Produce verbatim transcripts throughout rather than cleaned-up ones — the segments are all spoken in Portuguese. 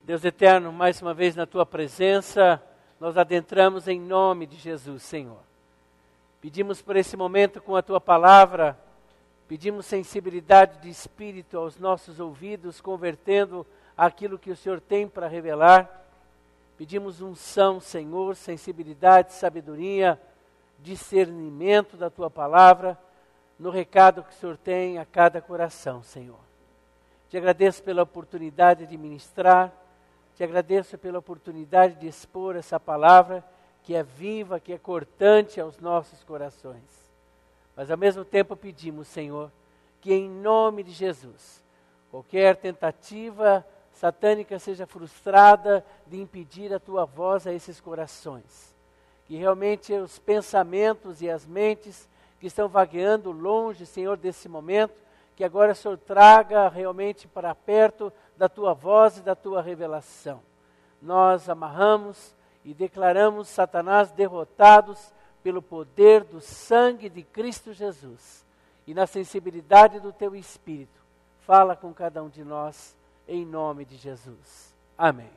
Deus eterno, mais uma vez na Tua presença, nós adentramos em nome de Jesus, Senhor. Pedimos por esse momento com a Tua palavra, pedimos sensibilidade de espírito aos nossos ouvidos, convertendo aquilo que o Senhor tem para revelar. Pedimos unção, Senhor, sensibilidade, sabedoria, discernimento da Tua palavra, no recado que o Senhor tem a cada coração, Senhor. Te agradeço pela oportunidade de ministrar, te agradeço pela oportunidade de expor essa palavra que é viva, que é cortante aos nossos corações. Mas ao mesmo tempo pedimos, Senhor, que em nome de Jesus, qualquer tentativa satânica seja frustrada de impedir a Tua voz a esses corações. Que realmente os pensamentos e as mentes que estão vagueando longe, Senhor, desse momento, que agora o Senhor traga realmente para perto da Tua voz e da Tua revelação. Nós amarramos e declaramos Satanás derrotados pelo poder do sangue de Cristo Jesus. E na sensibilidade do Teu Espírito, fala com cada um de nós, em nome de Jesus. Amém.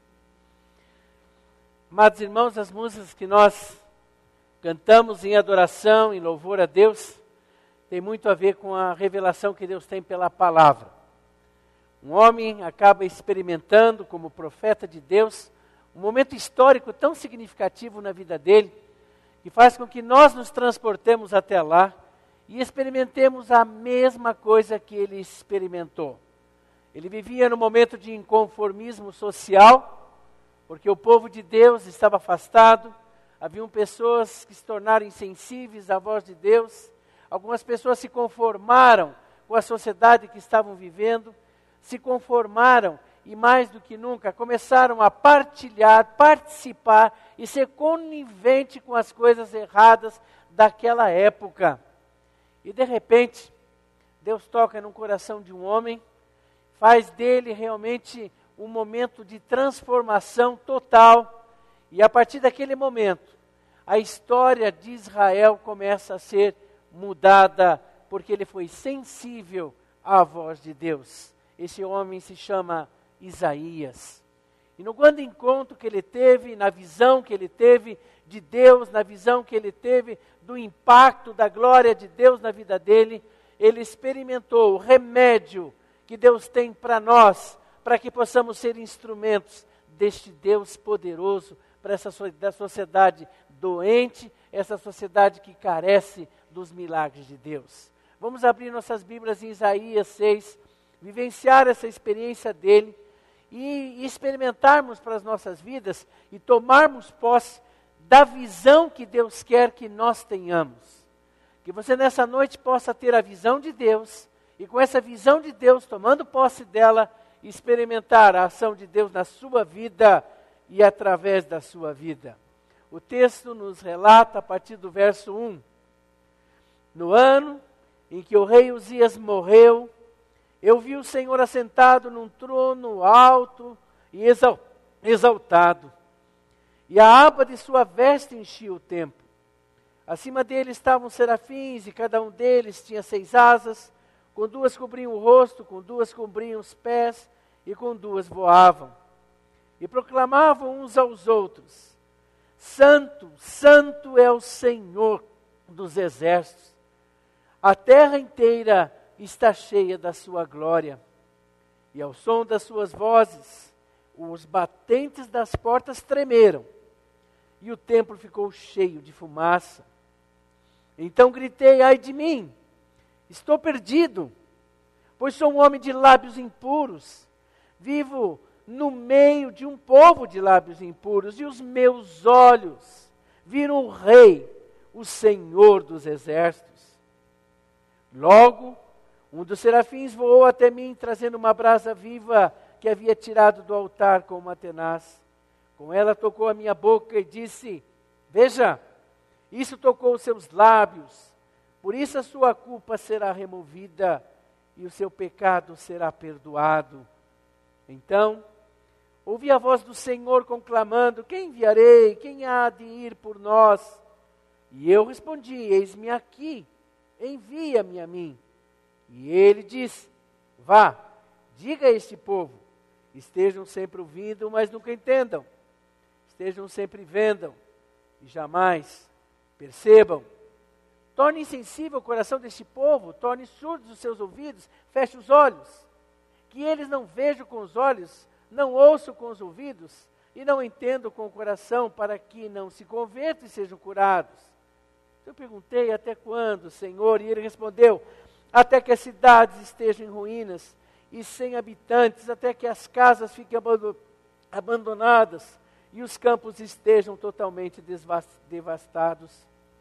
Amados irmãos, as músicas que nós cantamos em adoração, em louvor a Deus, tem muito a ver com a revelação que Deus tem pela palavra. Um homem acaba experimentando, como profeta de Deus, um momento histórico tão significativo na vida dele, que faz com que nós nos transportemos até lá e experimentemos a mesma coisa que ele experimentou. Ele vivia num momento de inconformismo social, porque o povo de Deus estava afastado, haviam pessoas que se tornaram insensíveis à voz de Deus. Algumas pessoas se conformaram com a sociedade que estavam vivendo, se conformaram e mais do que nunca começaram a partilhar, participar e ser conivente com as coisas erradas daquela época. E de repente, Deus toca no coração de um homem, faz dele realmente um momento de transformação total. E a partir daquele momento, a história de Israel começa a ser mudada, porque ele foi sensível à voz de Deus. Esse homem se chama Isaías. E no grande encontro que ele teve, na visão que ele teve de Deus, na visão que ele teve do impacto da glória de Deus na vida dele, ele experimentou o remédio que Deus tem para nós, para que possamos ser instrumentos deste Deus poderoso para essa da sociedade doente, essa sociedade que carece dos milagres de Deus. Vamos abrir nossas Bíblias em Isaías seis, vivenciar essa experiência dele e experimentarmos para as nossas vidas e tomarmos posse da visão que Deus quer que nós tenhamos. Que você nessa noite possa ter a visão de Deus e com essa visão de Deus, tomando posse dela, experimentar a ação de Deus na sua vida e através da sua vida. O texto nos relata a partir do verso um. No ano em que o rei Uzias morreu, eu vi o Senhor assentado num trono alto e exal- exaltado, e a aba de sua veste enchia o templo. Acima dele estavam serafins, e cada um deles tinha seis asas, com duas cobriam o rosto, com duas cobriam os pés, e com duas voavam. E proclamavam uns aos outros: Santo, Santo é o Senhor dos exércitos. A terra inteira está cheia da sua glória. E ao som das suas vozes, os batentes das portas tremeram, e o templo ficou cheio de fumaça. Então gritei: ai de mim, estou perdido, pois sou um homem de lábios impuros, vivo no meio de um povo de lábios impuros, e os meus olhos viram o Rei, o Senhor dos exércitos. Logo, um dos serafins voou até mim, trazendo uma brasa viva que havia tirado do altar com uma tenaz. Com ela tocou a minha boca e disse: veja, isso tocou os seus lábios, por isso a sua culpa será removida e o seu pecado será perdoado. Então, ouvi a voz do Senhor conclamando: quem enviarei? Quem há de ir por nós? E eu respondi: eis-me aqui, envia-me a mim. E ele disse: vá, diga a este povo, Estejam sempre ouvindo, mas nunca entendam. Estejam sempre vendo e jamais percebam. Torne insensível o coração deste povo, torne surdos os seus ouvidos, feche os olhos. Que eles não vejam com os olhos, não ouçam com os ouvidos e não entendam com o coração, para que não se convertam e sejam curados. Eu perguntei, até quando, Senhor? E ele respondeu, até que as cidades estejam em ruínas e sem habitantes, até que as casas fiquem abandonadas e os campos estejam totalmente devastados,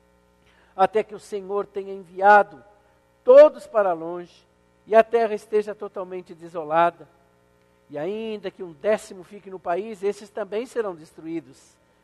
até que o Senhor tenha enviado todos para longe e a terra esteja totalmente desolada. E ainda que um décimo fique no país, esses também serão destruídos.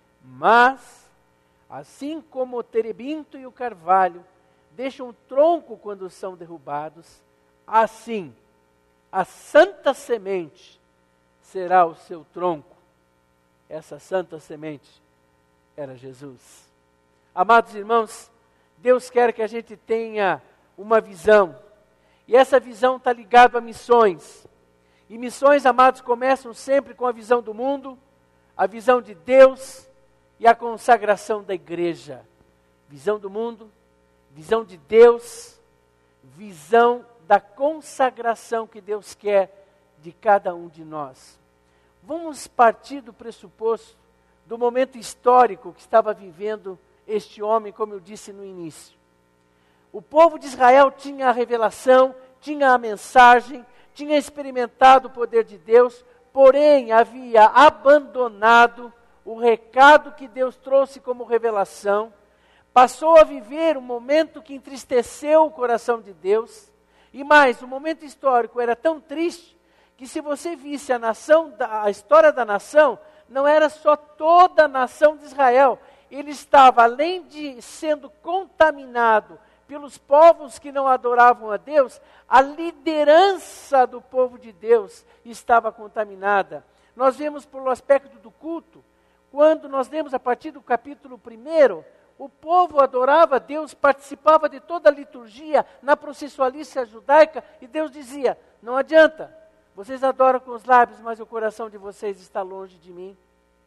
Mas, assim como o terebinto e o carvalho deixam o tronco quando são derrubados, assim a santa semente será o seu tronco. Essa santa semente era Jesus. Amados irmãos, Deus quer que a gente tenha uma visão. E essa visão está ligada a missões. E missões, amados, começam sempre com a visão do mundo, a visão de Deus e a consagração da igreja. Visão do mundo, visão de Deus, visão da consagração que Deus quer de cada um de nós. Vamos partir do pressuposto do momento histórico que estava vivendo este homem, como eu disse no início. O povo de Israel tinha a revelação, tinha a mensagem, tinha experimentado o poder de Deus, porém havia abandonado o recado que Deus trouxe como revelação, passou a viver um momento que entristeceu o coração de Deus, e mais, o momento histórico era tão triste, que se você visse a nação, a história da nação, não era só toda a nação de Israel, ele estava, além de sendo contaminado pelos povos que não adoravam a Deus, a liderança do povo de Deus estava contaminada. Nós vemos pelo aspecto do culto, quando nós lemos a partir do capítulo primeiro, o povo adorava a Deus, participava de toda a liturgia na processualícia judaica, e Deus dizia, não adianta, vocês adoram com os lábios, mas o coração de vocês está longe de mim.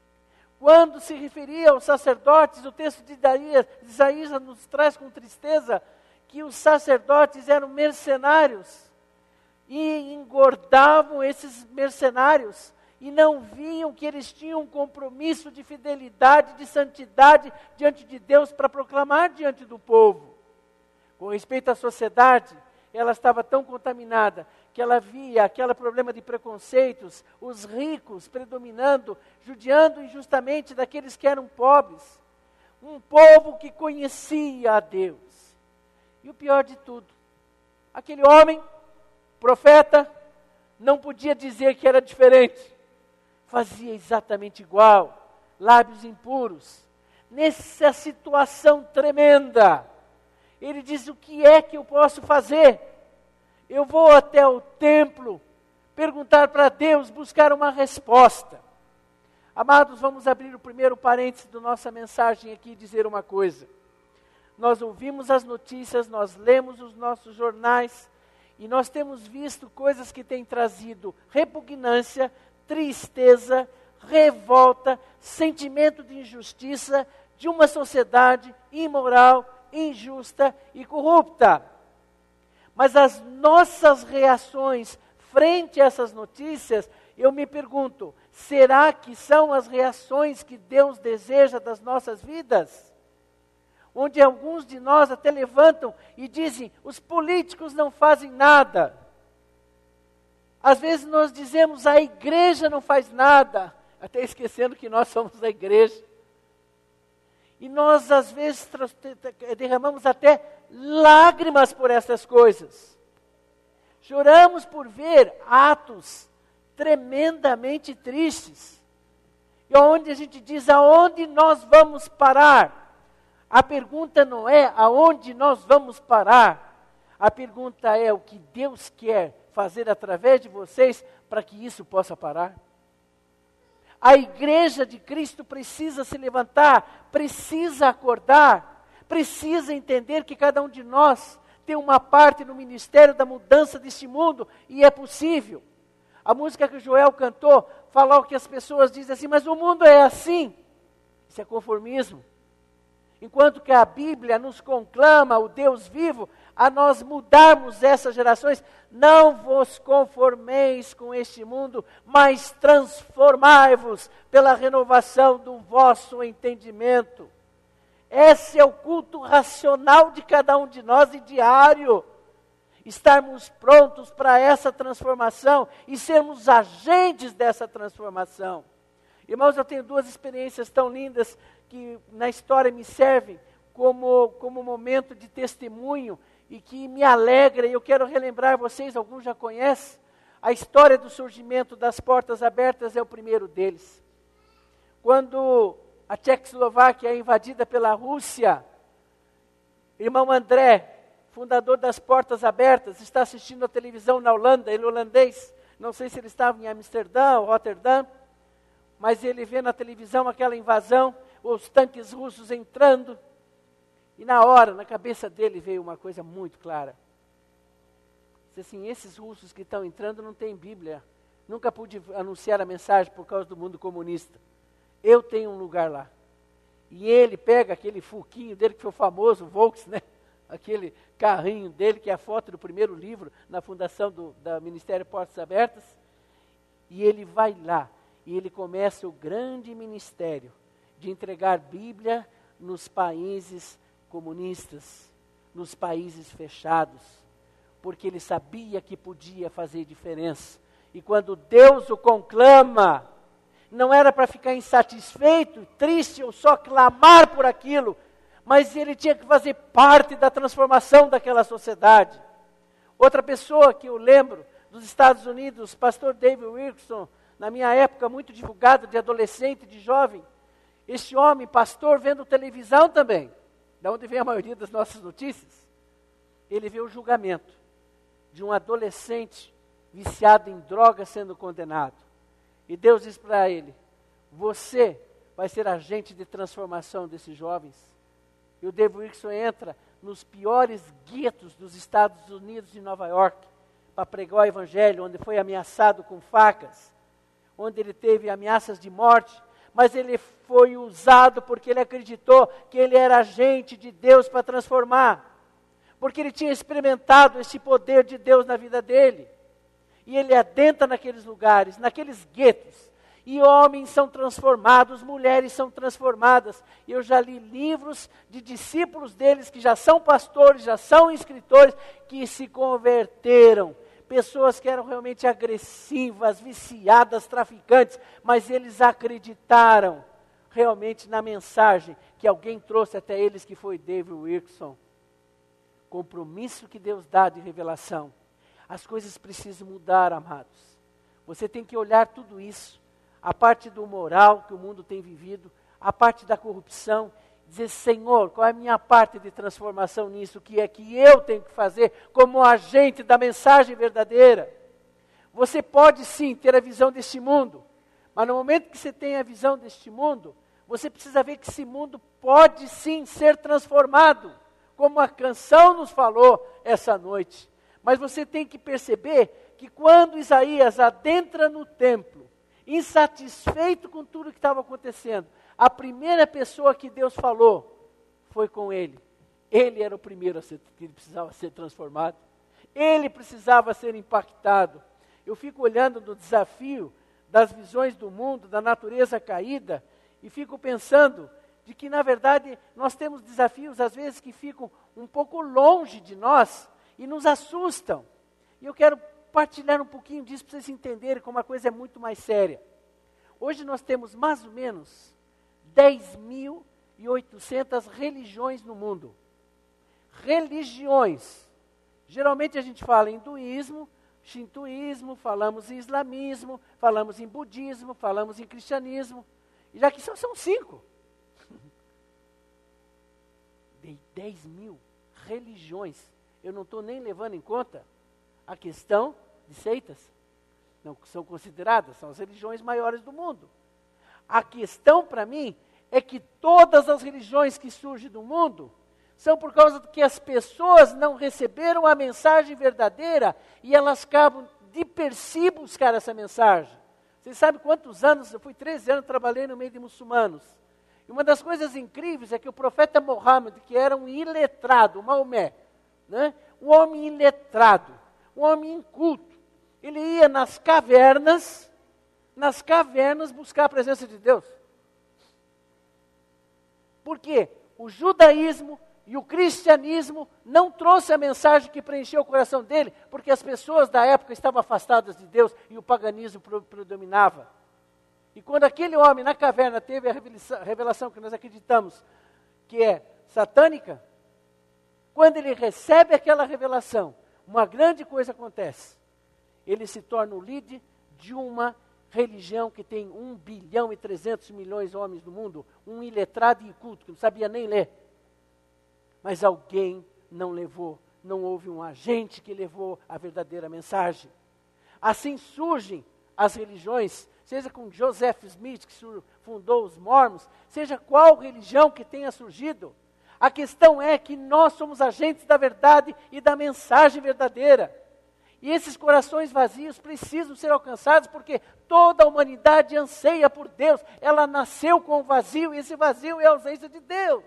Quando se referia aos sacerdotes, o texto de Isaías, Isaías nos traz com tristeza que os sacerdotes eram mercenários e engordavam esses mercenários e não viam que eles tinham um compromisso de fidelidade, de santidade diante de Deus para proclamar diante do povo. Com respeito à sociedade, ela estava tão contaminada que ela via aquele problema de preconceitos, os ricos predominando, judiando injustamente daqueles que eram pobres. Um povo que conhecia a Deus. E o pior de tudo, aquele homem, profeta, não podia dizer que era diferente. Fazia exatamente igual, lábios impuros. Nessa situação tremenda, ele diz, o que é que eu posso fazer? Eu vou até o templo, perguntar para Deus, buscar uma resposta. Amados, vamos abrir o primeiro parênteses da nossa mensagem aqui e dizer uma coisa. Nós ouvimos as notícias, nós lemos os nossos jornais, e nós temos visto coisas que têm trazido repugnância, tristeza, revolta, sentimento de injustiça, de uma sociedade imoral, injusta e corrupta. Mas as nossas reações frente a essas notícias, eu me pergunto, será que são as reações que Deus deseja das nossas vidas? Onde alguns de nós até levantam e dizem, os políticos não fazem nada. Às vezes nós dizemos, a igreja não faz nada, até esquecendo que nós somos a igreja. E nós às vezes derramamos até lágrimas por essas coisas. Choramos por ver atos tremendamente tristes. E onde a gente diz, aonde nós vamos parar? A pergunta não é aonde nós vamos parar. A pergunta é o que Deus quer fazer através de vocês para que isso possa parar. A igreja de Cristo precisa se levantar, precisa acordar, precisa entender que cada um de nós tem uma parte no ministério da mudança deste mundo, e é possível. A música que o Joel cantou, falar o que as pessoas dizem assim, mas o mundo é assim. Isso é conformismo. Enquanto que a Bíblia nos conclama, o Deus vivo, a nós mudarmos essas gerações. Não vos conformeis com este mundo, mas transformai-vos pela renovação do vosso entendimento. Esse é o culto racional de cada um de nós e diário. Estarmos prontos para essa transformação e sermos agentes dessa transformação. Irmãos, eu tenho duas experiências tão lindas que na história me servem como, como momento de testemunho e que me alegra, e eu quero relembrar vocês, alguns já conhecem, a história do surgimento das portas abertas é o primeiro deles. Quando a Tchecoslováquia é invadida pela Rússia, irmão André, fundador das portas abertas, está assistindo a televisão na Holanda, ele é holandês, não sei se ele estava em Amsterdã ou Rotterdam, mas ele vê na televisão aquela invasão, os tanques russos entrando, e na hora, na cabeça dele veio uma coisa muito clara. Disse assim, esses russos que estão entrando não têm Bíblia, nunca pude anunciar a mensagem por causa do mundo comunista. Eu tenho um lugar lá. E ele pega aquele fuquinho dele, que foi famoso, o Volks, né? Aquele carrinho dele, que é a foto do primeiro livro, na fundação do da Ministério Portas Abertas, e ele vai lá, e ele começa o grande ministério de entregar Bíblia nos países comunistas, nos países fechados, porque ele sabia que podia fazer diferença. E quando Deus o conclama, não era para ficar insatisfeito, triste ou só clamar por aquilo, mas ele tinha que fazer parte da transformação daquela sociedade. Outra pessoa que eu lembro, dos Estados Unidos, pastor David Wilkerson, na minha época muito divulgado, de adolescente, de jovem, este homem, pastor, vendo televisão também, da onde vem a maioria das nossas notícias, ele vê o julgamento de um adolescente viciado em droga sendo condenado. E Deus diz para ele, você vai ser agente de transformação desses jovens. E o David Wilkerson entra nos piores guetos dos Estados Unidos e Nova York para pregar o evangelho, onde foi ameaçado com facas, onde ele teve ameaças de morte, mas ele foi usado porque ele acreditou que ele era agente de Deus para transformar, porque ele tinha experimentado esse poder de Deus na vida dele. E ele adentra naqueles lugares, naqueles guetos, e homens são transformados, mulheres são transformadas. E eu já li livros de discípulos deles que já são pastores, já são escritores, que se converteram. Pessoas que eram realmente agressivas, viciadas, traficantes, mas eles acreditaram realmente na mensagem que alguém trouxe até eles, que foi David Wilkerson. Compromisso que Deus dá de revelação. As coisas precisam mudar, amados. Você tem que olhar tudo isso, a parte do moral que o mundo tem vivido, a parte da corrupção, dizer, Senhor, qual é a minha parte de transformação nisso? O que é que eu tenho que fazer como agente da mensagem verdadeira? Você pode sim ter a visão deste mundo, mas no momento que você tem a visão deste mundo, você precisa ver que esse mundo pode sim ser transformado, como a canção nos falou essa noite. Mas você tem que perceber que quando Isaías adentra no templo, insatisfeito com tudo que estava acontecendo, a primeira pessoa que Deus falou foi com ele. Ele era o primeiro a ser, que ele precisava ser transformado. Ele precisava ser impactado. Eu fico olhando no desafio das visões do mundo, da natureza caída, e fico pensando de que, na verdade, nós temos desafios, às vezes, que ficam um pouco longe de nós e nos assustam. E eu quero partilhar um pouquinho disso para vocês entenderem como a coisa é muito mais séria. Hoje nós temos mais ou menos dez mil e oitocentas religiões no mundo. Religiões. Geralmente a gente fala em hinduísmo, shintoísmo, falamos em islamismo, falamos em budismo, falamos em cristianismo. E já que são, são cinco. Dei dez mil religiões. Eu não estou nem levando em conta a questão de seitas. Não são consideradas, são as religiões maiores do mundo. A questão para mim é que todas as religiões que surgem do mundo são por causa de que as pessoas não receberam a mensagem verdadeira e elas acabam de per si buscar essa mensagem. Vocês sabem quantos anos, eu fui treze anos, trabalhei no meio de muçulmanos. E uma das coisas incríveis é que o profeta Muhammad, que era um iletrado, Maomé, né? um homem iletrado, um homem inculto, ele ia nas cavernas, nas cavernas buscar a presença de Deus. Por quê? O judaísmo e o cristianismo não trouxe a mensagem que preencheu o coração dele, porque as pessoas da época estavam afastadas de Deus e o paganismo predominava. E quando aquele homem na caverna teve a revelação, revelação que nós acreditamos que é satânica, quando ele recebe aquela revelação, uma grande coisa acontece. Ele se torna o líder de uma religião que tem um bilhão e trezentos milhões de homens no mundo, um iletrado e inculto, que não sabia nem ler. Mas alguém não levou, não houve um agente que levou a verdadeira mensagem. Assim surgem as religiões, seja com Joseph Smith, que fundou os Mormons, seja qual religião que tenha surgido. A questão é que nós somos agentes da verdade e da mensagem verdadeira. E esses corações vazios precisam ser alcançados, porque toda a humanidade anseia por Deus. Ela nasceu com o vazio, e esse vazio é a ausência de Deus.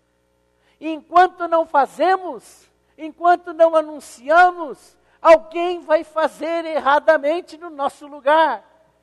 E enquanto não fazemos, enquanto não anunciamos, alguém vai fazer erradamente no nosso lugar.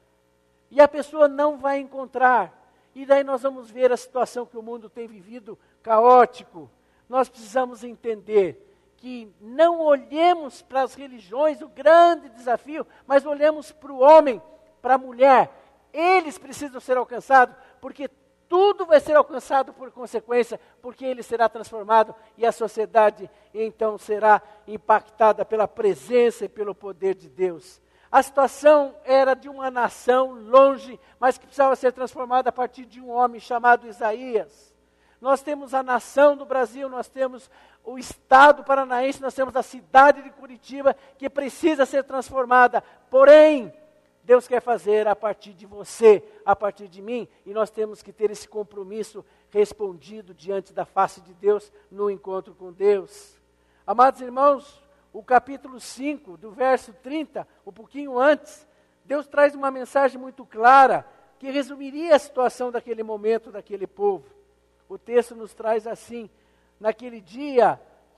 E a pessoa não vai encontrar. E daí nós vamos ver a situação que o mundo tem vivido, caótico. Nós precisamos entender que não olhemos para as religiões, o grande desafio, mas olhemos para o homem, para a mulher. Eles precisam ser alcançados, porque tudo vai ser alcançado por consequência, porque ele será transformado e a sociedade então será impactada pela presença e pelo poder de Deus. A situação era de uma nação longe, mas que precisava ser transformada a partir de um homem chamado Isaías. Nós temos a nação do Brasil, nós temos o estado paranaense, nós temos a cidade de Curitiba, que precisa ser transformada. Porém, Deus quer fazer a partir de você, a partir de mim, e nós temos que ter esse compromisso respondido diante da face de Deus, no encontro com Deus. Amados irmãos, o capítulo cinco, do verso trinta, um pouquinho antes, Deus traz uma mensagem muito clara, que resumiria a situação daquele momento, daquele povo. O texto nos traz assim: naquele dia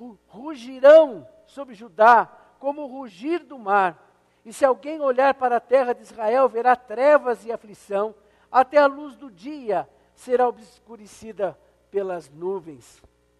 rugirão sobre Judá, como o rugir do mar. E se alguém olhar para a terra de Israel, verá trevas e aflição, até a luz do dia será obscurecida pelas nuvens.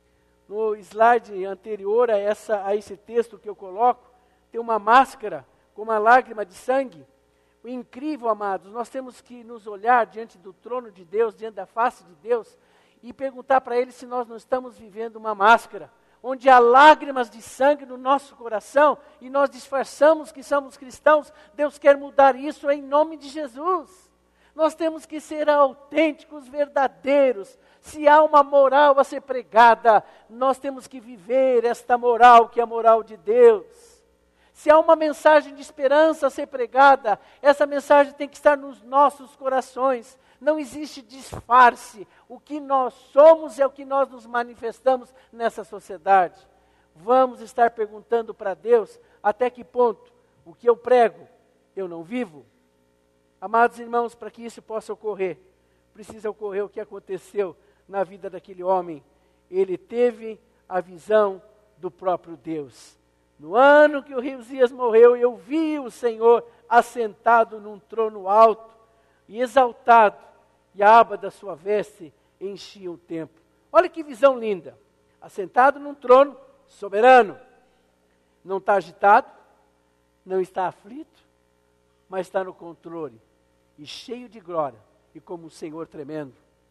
No slide anterior a, essa, a esse texto que eu coloco, tem uma máscara com uma lágrima de sangue. O incrível, amados, nós temos que nos olhar diante do trono de Deus, diante da face de Deus, e perguntar para Ele se nós não estamos vivendo uma máscara, onde há lágrimas de sangue no nosso coração, e nós disfarçamos que somos cristãos. Deus quer mudar isso em nome de Jesus. Nós temos que ser autênticos, verdadeiros. Se há uma moral a ser pregada, nós temos que viver esta moral, que é a moral de Deus. Se há uma mensagem de esperança a ser pregada, essa mensagem tem que estar nos nossos corações. Não existe disfarce. O que nós somos é o que nós nos manifestamos nessa sociedade. Vamos estar perguntando para Deus até que ponto o que eu prego eu não vivo. Amados irmãos, para que isso possa ocorrer, precisa ocorrer o que aconteceu na vida daquele homem. Ele teve a visão do próprio Deus. No ano que o rei Uzias morreu, eu vi o Senhor assentado num trono alto e exaltado, e a aba da sua veste enchia o templo. Olha que visão linda. Assentado num trono soberano. Não está agitado, não está aflito, mas está no controle. E cheio de glória, e como um Senhor tremendo.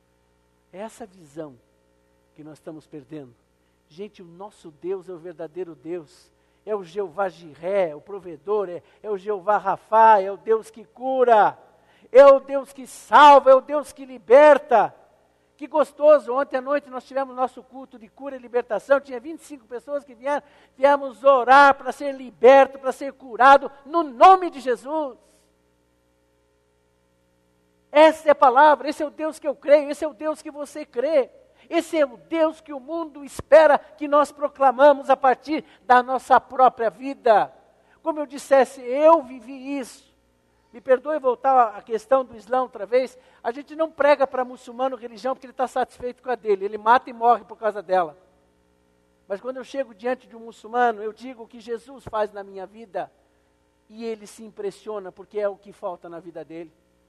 É essa visão que nós estamos perdendo. Gente, o nosso Deus é o verdadeiro Deus. É o Jeová Jiré, o provedor, é, é o Jeová Rafá, é o Deus que cura. É o Deus que salva, é o Deus que liberta. Que gostoso, ontem à noite nós tivemos nosso culto de cura e libertação, tinha vinte e cinco pessoas que vieram, viemos orar para ser liberto, para ser curado, no nome de Jesus. Essa é a palavra, esse é o Deus que eu creio, esse é o Deus que você crê. Esse é o Deus que o mundo espera que nós proclamamos a partir da nossa própria vida. como eu dissesse, eu vivi isso. Me perdoe voltar à questão do Islã outra vez, a gente não prega para muçulmano religião porque ele está satisfeito com a dele, ele mata e morre por causa dela. Mas quando eu chego diante de um muçulmano, eu digo o que Jesus faz na minha vida, e ele se impressiona porque é o que falta na vida dele.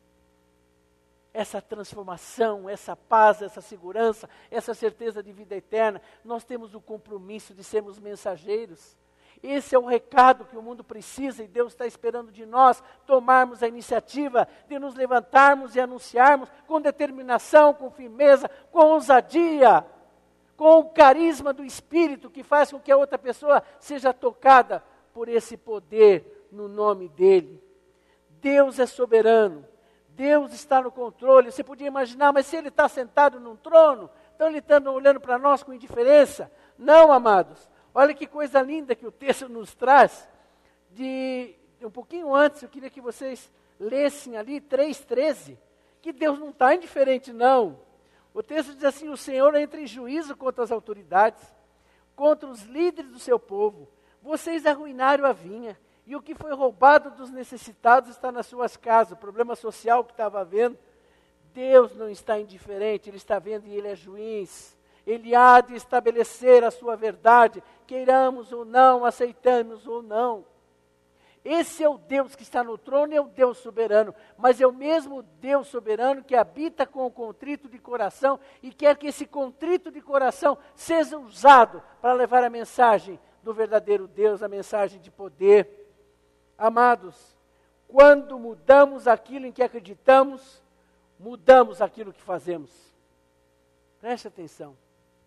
Essa transformação, essa paz, essa segurança, essa certeza de vida eterna, nós temos o compromisso de sermos mensageiros. Esse é o recado que o mundo precisa e Deus está esperando de nós tomarmos a iniciativa de nos levantarmos e anunciarmos com determinação, com firmeza, com ousadia, com o carisma do Espírito que faz com que a outra pessoa seja tocada por esse poder no nome dEle. Deus é soberano, Deus está no controle. Você podia imaginar, mas se Ele está sentado num trono, então Ele está olhando para nós com indiferença? Não, amados. Olha que coisa linda que o texto nos traz. De um pouquinho antes, eu queria que vocês lessem ali, três, treze, que Deus não está indiferente, não. O texto diz assim: o Senhor entra em juízo contra as autoridades, contra os líderes do seu povo. Vocês arruinaram a vinha, e o que foi roubado dos necessitados está nas suas casas. O problema social que estava havendo, Deus não está indiferente, Ele está vendo e Ele é juiz. Ele há de estabelecer a sua verdade, queiramos ou não, aceitamos ou não. Esse é o Deus que está no trono, é o Deus soberano, mas é o mesmo Deus soberano que habita com o contrito de coração e quer que esse contrito de coração seja usado para levar a mensagem do verdadeiro Deus, a mensagem de poder. Amados, quando mudamos aquilo em que acreditamos, mudamos aquilo que fazemos. Preste atenção.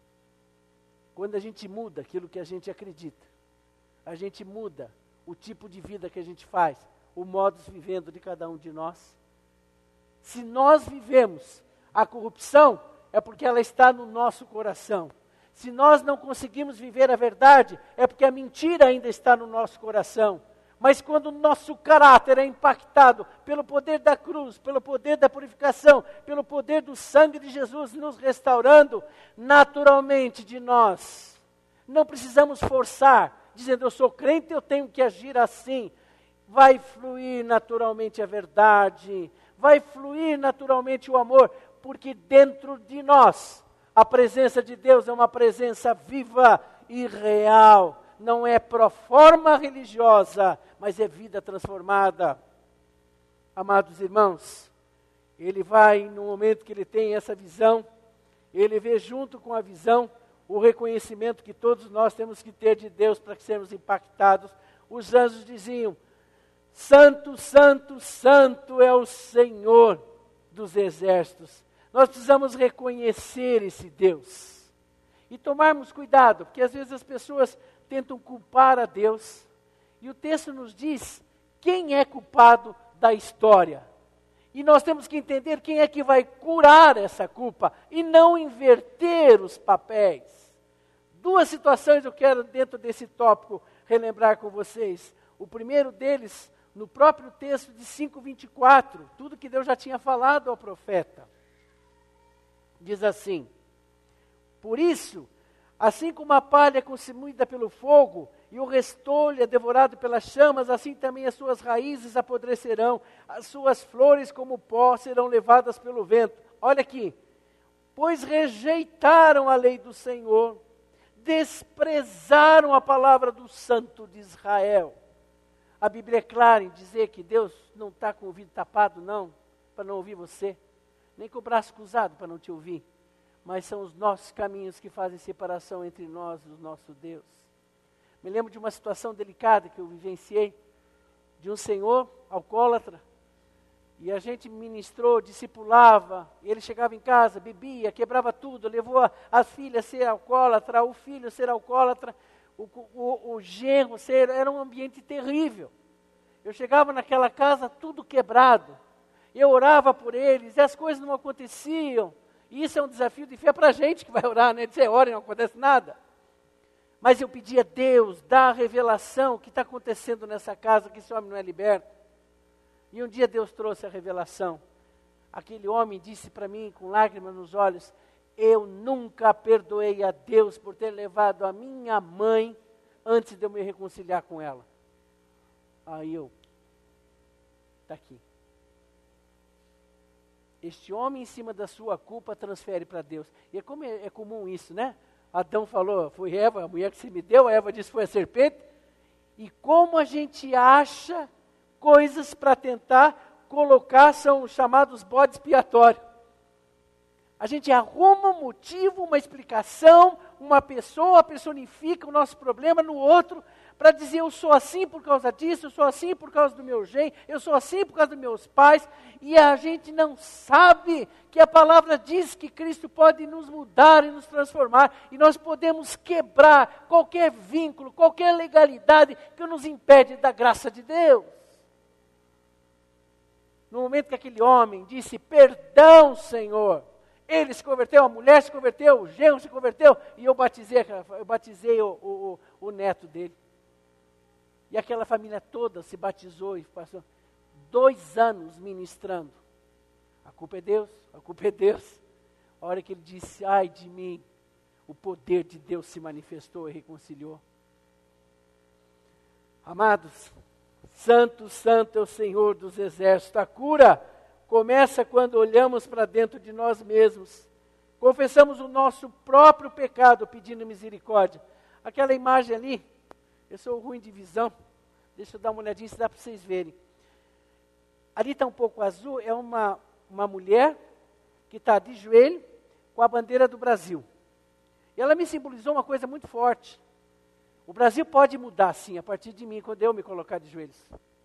Quando a gente muda aquilo que a gente acredita, a gente muda o tipo de vida que a gente faz, o modus vivendo de cada um de nós. Se nós vivemos a corrupção, é porque ela está no nosso coração. Se nós não conseguimos viver a verdade, é porque a mentira ainda está no nosso coração. Mas quando o nosso caráter é impactado pelo poder da cruz, pelo poder da purificação, pelo poder do sangue de Jesus nos restaurando, naturalmente de nós, não precisamos forçar, dizendo eu sou crente, eu tenho que agir assim. Vai fluir naturalmente a verdade, vai fluir naturalmente o amor, porque dentro de nós, a presença de Deus é uma presença viva e real. Não é pro forma religiosa, mas é vida transformada. Amados irmãos, ele vai, no momento que ele tem essa visão, ele vê junto com a visão o reconhecimento que todos nós temos que ter de Deus para que sermos impactados. Os anjos diziam: Santo, Santo, Santo é o Senhor dos exércitos. Nós precisamos reconhecer esse Deus e tomarmos cuidado, porque às vezes as pessoas tentam culpar a Deus. E o texto nos diz quem é culpado da história. E nós temos que entender quem é que vai curar essa culpa e não inverter os papéis. Duas situações eu quero, dentro desse tópico, relembrar com vocês. O primeiro deles, no próprio texto de cinco, vinte e quatro, tudo que Deus já tinha falado ao profeta. Diz assim: por isso, assim como a palha é consumida pelo fogo e o restolho é devorado pelas chamas, assim também as suas raízes apodrecerão, as suas flores como pó serão levadas pelo vento. Olha aqui, pois rejeitaram a lei do Senhor, desprezaram a palavra do Santo de Israel. A Bíblia é clara em dizer que Deus não está com o ouvido tapado, não, para não ouvir você, nem com o braço cruzado para não te ouvir. Mas são os nossos caminhos que fazem separação entre nós e o nosso Deus. Me lembro de uma situação delicada que eu vivenciei, de um senhor alcoólatra, e a gente ministrou, discipulava, e ele chegava em casa, bebia, quebrava tudo, levou a, a filha a ser alcoólatra, o filho a ser alcoólatra, o, o, o genro ser, era um ambiente terrível. Eu chegava naquela casa tudo quebrado, eu orava por eles, e as coisas não aconteciam. E isso é um desafio de fé para a gente que vai orar, né? Você ora e não acontece nada. Mas eu pedi a Deus, dá a revelação que está acontecendo nessa casa, que esse homem não é liberto. E um dia Deus trouxe a revelação. Aquele homem disse para mim, com lágrimas nos olhos: eu nunca perdoei a Deus por ter levado a minha mãe antes de eu me reconciliar com ela. Aí eu, está aqui. Este homem, em cima da sua culpa, transfere para Deus. E é, como é, é comum isso, né? Adão falou, foi Eva, a mulher que você me deu, a Eva disse, foi a serpente. E como a gente acha coisas para tentar colocar, são chamados bodes expiatórios. A gente arruma um motivo, uma explicação, uma pessoa, personifica o nosso problema no outro, para dizer eu sou assim por causa disso, eu sou assim por causa do meu jeito, eu sou assim por causa dos meus pais, e a gente não sabe que a palavra diz que Cristo pode nos mudar e nos transformar, e nós podemos quebrar qualquer vínculo, qualquer legalidade que nos impede da graça de Deus. No momento que aquele homem disse, perdão, Senhor, ele se converteu, a mulher se converteu, o genro se converteu, e eu batizei, eu batizei o, o, o neto dele. E aquela família toda se batizou e passou dois anos ministrando. A culpa é Deus, a culpa é Deus. A hora que ele disse, ai de mim, o poder de Deus se manifestou e reconciliou. Amados, santo, santo é o Senhor dos exércitos. A cura começa quando olhamos para dentro de nós mesmos. Confessamos o nosso próprio pecado pedindo misericórdia. Aquela imagem ali, eu sou ruim de visão, deixa eu dar uma olhadinha se dá para vocês verem. Ali está um pouco azul, é uma, uma mulher que está de joelho com a bandeira do Brasil. E ela me simbolizou uma coisa muito forte. O Brasil pode mudar sim, a partir de mim, quando eu me colocar de joelhos.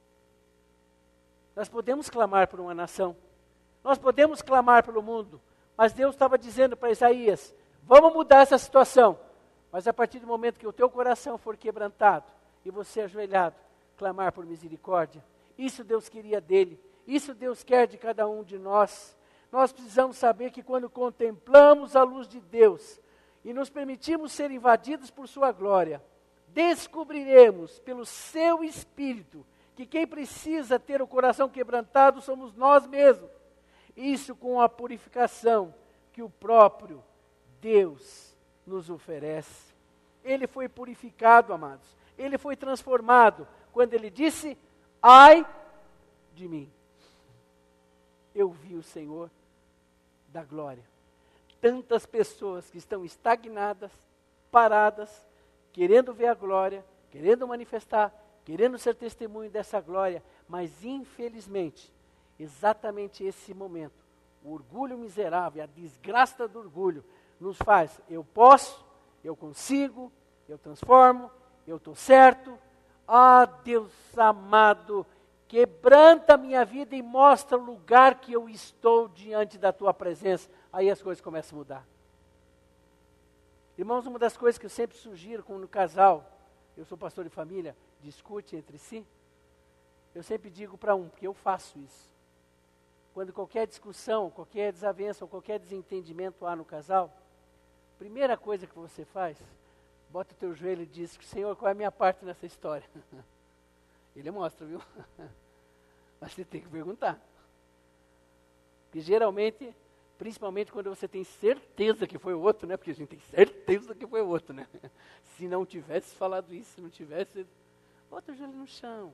Nós podemos clamar por uma nação, nós podemos clamar pelo mundo, mas Deus estava dizendo para Isaías, vamos mudar essa situação. Mas a partir do momento que o teu coração for quebrantado, e você ajoelhado, clamar por misericórdia, isso Deus queria dele, isso Deus quer de cada um de nós. Nós precisamos saber que quando contemplamos a luz de Deus, e nos permitimos ser invadidos por sua glória, descobriremos pelo seu Espírito, que quem precisa ter o coração quebrantado somos nós mesmos. Isso com a purificação que o próprio Deus nos oferece. Ele foi purificado, amados. Ele foi transformado quando ele disse, ai de mim. Eu vi o Senhor da glória. Tantas pessoas que estão estagnadas, paradas, querendo ver a glória, querendo manifestar, querendo ser testemunho dessa glória, mas infelizmente, exatamente esse momento, o orgulho miserável, a desgraça do orgulho, nos faz, eu posso, eu consigo, eu transformo, eu estou certo. Ah, Deus amado, quebranta a minha vida e mostra o lugar que eu estou diante da tua presença. Aí as coisas começam a mudar. Irmãos, uma das coisas que eu sempre sugiro quando no casal, eu sou pastor de família, discute entre si, eu sempre digo para um, porque eu faço isso. Quando qualquer discussão, qualquer desavença ou qualquer desentendimento há no casal, primeira coisa que você faz, bota o teu joelho e diz, Senhor, qual é a minha parte nessa história? Ele mostra, viu? Mas você tem que perguntar. Porque geralmente, principalmente quando você tem certeza que foi o outro, né? Porque a gente tem certeza que foi o outro, né? Se não tivesse falado isso, se não tivesse, bota o joelho no chão.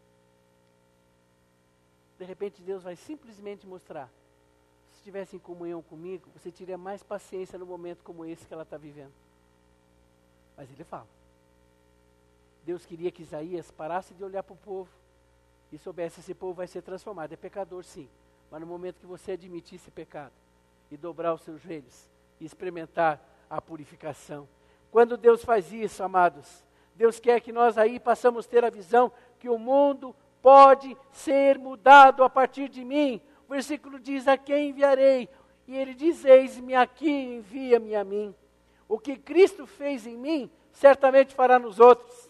De repente Deus vai simplesmente mostrar. Se estivesse em comunhão comigo, você teria mais paciência no momento como esse que ela está vivendo. Mas ele fala. Deus queria que Isaías parasse de olhar para o povo e soubesse esse povo vai ser transformado. É pecador sim, mas no momento que você admitir esse pecado e dobrar os seus joelhos e experimentar a purificação. Quando Deus faz isso, amados, Deus quer que nós aí possamos ter a visão que o mundo pode ser mudado a partir de mim. O versículo diz, a quem enviarei? E ele diz, eis-me aqui, envia-me a mim. O que Cristo fez em mim, certamente fará nos outros.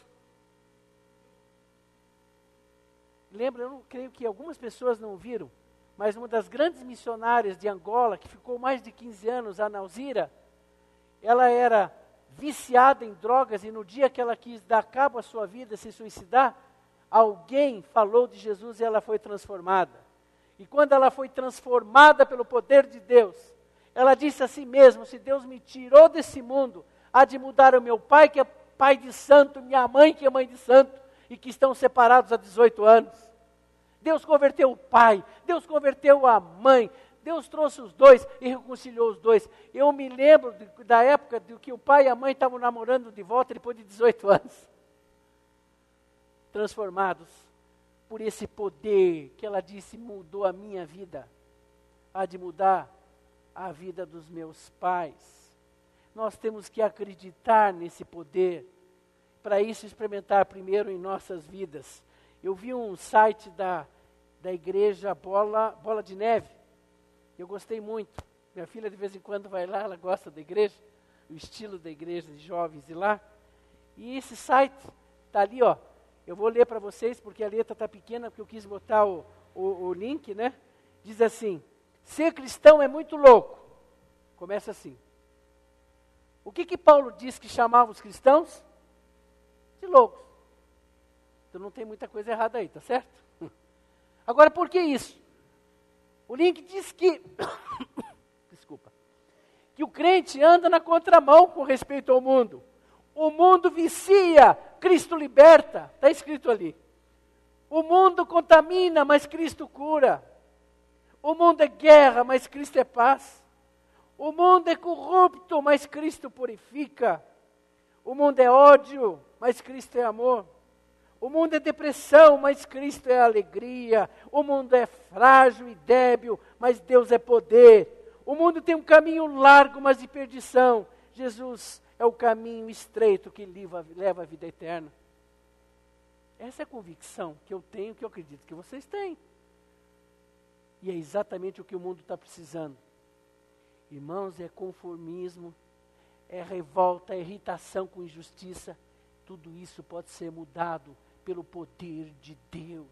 Lembra, eu não creio que algumas pessoas não viram, mas uma das grandes missionárias de Angola, que ficou mais de quinze anos, a Nauzira, ela era viciada em drogas e no dia que ela quis dar cabo à sua vida, se suicidar, alguém falou de Jesus e ela foi transformada. E quando ela foi transformada pelo poder de Deus, ela disse a si mesma, se Deus me tirou desse mundo, há de mudar o meu pai, que é pai de santo, minha mãe, que é mãe de santo. e que estão separados há dezoito anos. Deus converteu o pai, Deus converteu a mãe, Deus trouxe os dois e reconciliou os dois. Eu me lembro de, da época de que o pai e a mãe estavam namorando de volta depois de dezoito anos. Transformados por esse poder que ela disse mudou a minha vida. Há de mudar a vida dos meus pais. Nós temos que acreditar nesse poder. Para isso experimentar primeiro em nossas vidas. Eu vi um site da, da igreja Bola, Bola de Neve. Eu gostei muito. Minha filha de vez em quando vai lá, ela gosta da igreja, o estilo da igreja de jovens de lá. E esse site está ali, ó. Eu vou ler para vocês, porque a letra está pequena, porque eu quis botar o, o, o link, né? Diz assim, ser cristão é muito louco. Começa assim. O que que Paulo diz que chamava os cristãos? De loucos. Então não tem muita coisa errada aí, tá certo? Agora, por que isso? O link diz que, desculpa, que o crente anda na contramão com respeito ao mundo. O mundo vicia, Cristo liberta, está escrito ali. O mundo contamina, mas Cristo cura. O mundo é guerra, mas Cristo é paz. O mundo é corrupto, mas Cristo purifica. O mundo é ódio, mas Cristo é amor. O mundo é depressão, mas Cristo é alegria. O mundo é frágil e débil, mas Deus é poder. O mundo tem um caminho largo, mas de perdição. Jesus é o caminho estreito que leva, leva à vida eterna. Essa é a convicção que eu tenho, que eu acredito que vocês têm. E é exatamente o que o mundo está precisando. Irmãos, é conformismo, é revolta, é irritação com injustiça. Tudo isso pode ser mudado pelo poder de Deus.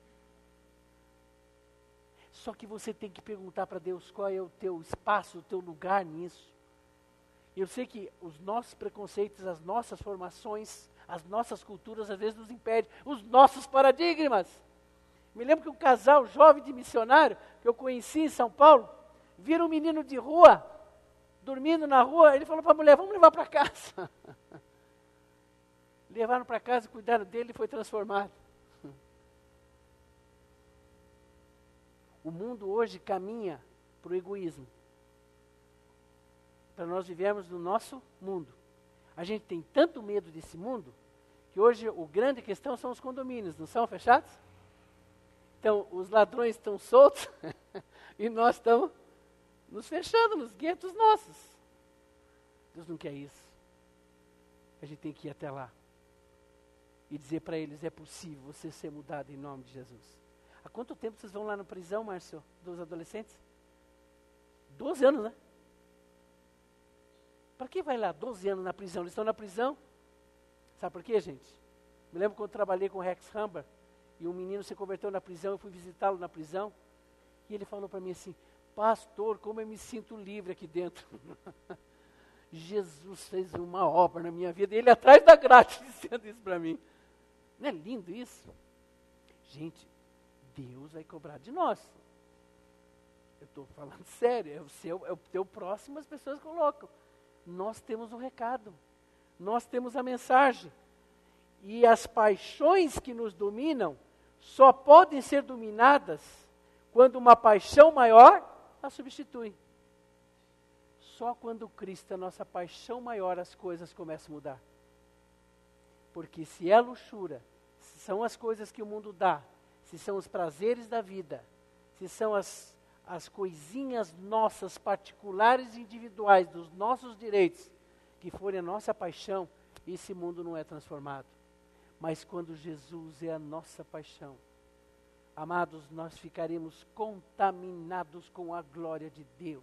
Só que você tem que perguntar para Deus qual é o teu espaço, o teu lugar nisso. Eu sei que os nossos preconceitos, as nossas formações, as nossas culturas às vezes nos impedem, os nossos paradigmas. Me lembro que um casal jovem de missionário, que eu conheci em São Paulo, viram um menino de rua, dormindo na rua, ele falou para a mulher, vamos levar para casa. Levaram para casa, cuidaram dele e foi transformado. O mundo hoje caminha para o egoísmo. Para nós vivermos no nosso mundo. A gente tem tanto medo desse mundo, que hoje o grande questão são os condomínios, não são fechados? Então, os ladrões estão soltos e nós estamos nos fechando nos guetos nossos. Deus não quer isso. A gente tem que ir até lá. E dizer para eles, é possível você ser mudado em nome de Jesus. Há quanto tempo vocês vão lá na prisão, Márcio, dos adolescentes? doze anos, né? Para que vai lá doze anos na prisão? Eles estão na prisão. Sabe por quê, gente? Me lembro quando eu trabalhei com o Rex Hamber, e um menino se converteu na prisão, eu fui visitá-lo na prisão, e ele falou para mim assim, pastor, como eu me sinto livre aqui dentro. Jesus fez uma obra na minha vida, e ele atrás da grade dizendo isso para mim. Não é lindo isso? Gente, Deus vai cobrar de nós. Eu estou falando sério, é o, seu, é o teu próximo, as pessoas colocam. Nós temos o recado, nós temos a mensagem. E as paixões que nos dominam só podem ser dominadas quando uma paixão maior a substitui. Só quando Cristo é a nossa paixão maior as coisas começam a mudar. Porque se é luxúria, se são as coisas que o mundo dá, se são os prazeres da vida, se são as, as coisinhas nossas particulares e individuais, dos nossos direitos, que forem a nossa paixão, esse mundo não é transformado. Mas quando Jesus é a nossa paixão, amados, nós ficaremos contaminados com a glória de Deus.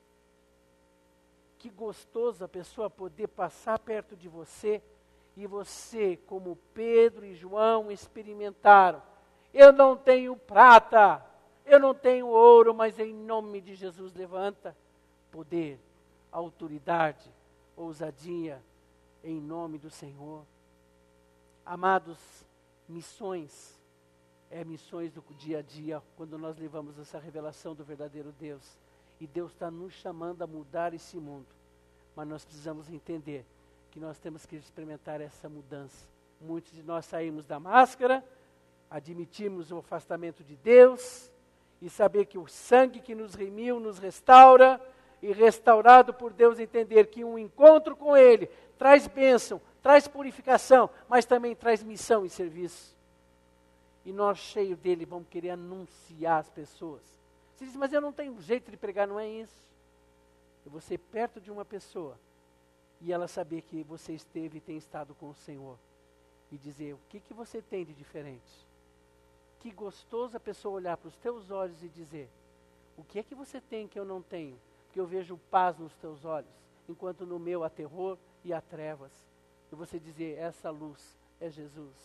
Que gostoso a pessoa poder passar perto de você e você, como Pedro e João experimentaram. Eu não tenho prata, eu não tenho ouro, mas em nome de Jesus levanta poder, autoridade, ousadia, em nome do Senhor. Amados, missões, é missões do dia a dia, quando nós levamos essa revelação do verdadeiro Deus. E Deus está nos chamando a mudar esse mundo. Mas nós precisamos entender que nós temos que experimentar essa mudança Muitos de nós saímos da máscara, admitimos o afastamento de Deus, e saber que o sangue que nos remiu nos restaura, e restaurado por Deus entender que um encontro com Ele traz bênção, traz purificação, mas também traz missão e serviço. E nós, cheios dele, vamos querer anunciar às pessoas. Você diz, mas eu não tenho jeito de pregar, não é isso. É você perto de uma pessoa, e ela saber que você esteve e tem estado com o Senhor, e dizer, o que, que você tem de diferente? Que gostoso a pessoa olhar para os teus olhos e dizer, o que é que você tem que eu não tenho? Porque eu vejo paz nos teus olhos, enquanto no meu há terror e há trevas. E você dizer, essa luz é Jesus.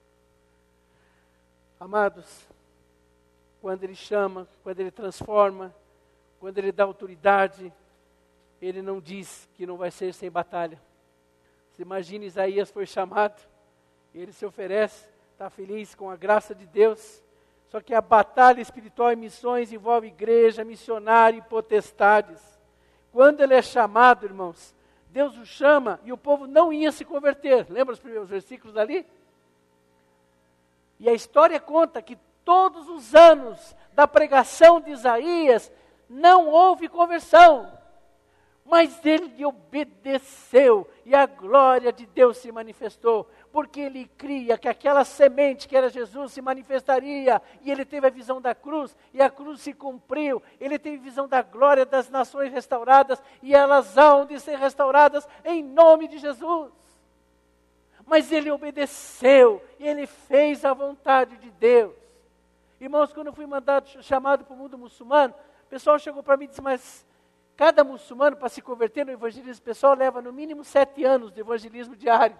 Amados, quando Ele chama, quando Ele transforma, quando Ele dá autoridade, Ele não diz que não vai ser sem batalha. Você imagina, Isaías foi chamado, ele se oferece, está feliz com a graça de Deus, só que a batalha espiritual e missões envolve igreja, missionário e potestades. Quando ele é chamado, irmãos, Deus o chama e o povo não ia se converter. Lembra os primeiros versículos ali? E a história conta que todos os anos da pregação de Isaías não houve conversão. Mas ele obedeceu e a glória de Deus se manifestou, porque ele cria que aquela semente que era Jesus se manifestaria, e ele teve a visão da cruz, e a cruz se cumpriu, ele teve visão da glória das nações restauradas, e elas hão de ser restauradas em nome de Jesus. Mas ele obedeceu, e ele fez a vontade de Deus. Irmãos, quando eu fui mandado, chamado para o mundo muçulmano, o pessoal chegou para mim e disse, mas cada muçulmano, para se converter no evangelismo pessoal, leva no mínimo sete anos de evangelismo diário.